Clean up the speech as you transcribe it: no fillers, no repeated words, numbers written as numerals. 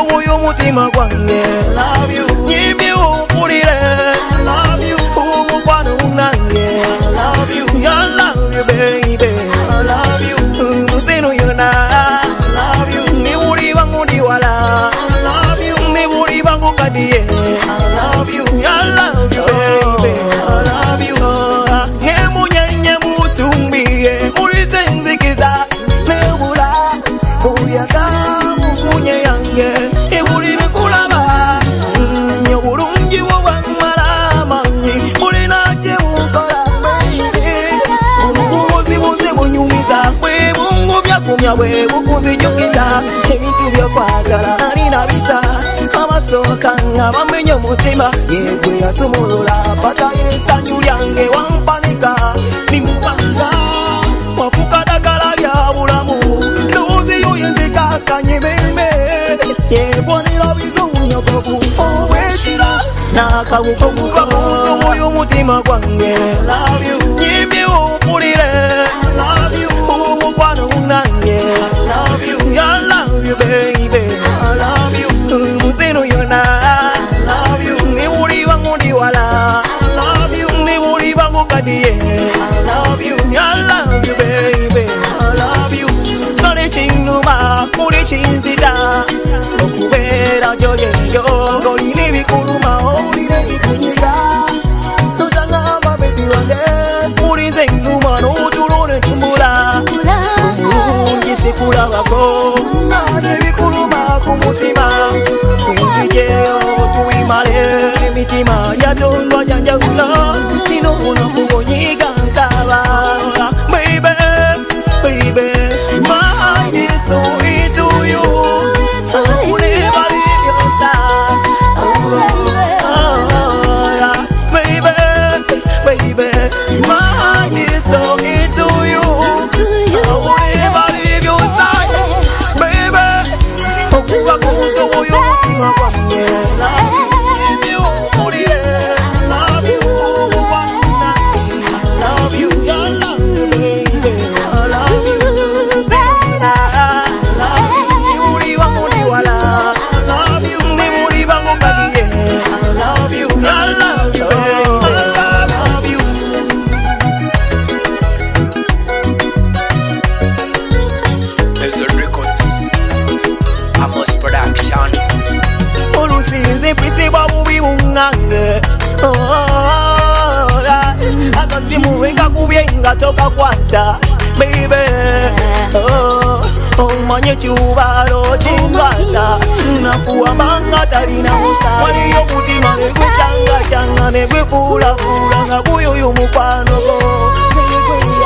uyu mutima gwange. Love you. Nyimbi upulire. Love you. Umukwano unange. Love you. I love you baby. I love you. Muzinu yona. Love you. Ni uri wangu diwala. Love you. Ni uri wangu kadie. I love you. I love you baby. I love you. Ngemu nyenye mutumbie. Uri senzikiza. Nebula. Uyaga mukunye yange. Ibuli bikulaba. Nyobulungi wabamala manyi. Uri nache ukola baby. Ubuzi bunyumiza. Webungu byakumya webukuzijukiza. Ebintu byokwagala alina bita. Amasoka ngabamenye mutima. Yegwe yasumulula. Pata yesanyu lyange wampanika. Nimupanga. Wapukadagala lya bulamu. Luzi yoyenzika kanyememe. Yebonera bizunyo kobu. Oweshira. Nakawuko mukakuto uyu mutima gwange. Love you. Nyimbi upulire. Love you. Umukwano unange. Love you. I love you baby. I love you. Muzinu yona. Love you. Ni uri wangu diwala. Love you. Ni uri wangu kadie. I love you. I love you baby. I love you. Kale chinuma, muri chinzita. Okubera joyeyo. Golini bikuluma, olire bikunyiga. Nutangama baby wange. Muri zenuma, nutulone tumbula. Ngisikula wako. Nane bikuluma kumutima. Kunzijeyo tuimale. Mitima yatondwa janjawula. Nino uno kubonyiga nkaba. Baby, baby, my heart is so into you. I will never leave your side. Baby, baby, my heart is so into you. I will never leave your side. Baby, okuva kuzo uyu mutima gwange. Love you, put it there. Love you, love you, I love you, baby. I love you, I love you. Ni uri wangu diwala. I love you, ni uri wangu kadie. I love you, I love you, baby. I love you. Desert Records, Amos Production. Olusinze kwisi babubi munange. Akasimu wenga kubyenga toka kwata. Baby, omanye chubalo chingata. Nafuwa manga talina musa. Waliyo kutima nekuchanga changa. Nekwekula kula nga kuyo yumukwano go.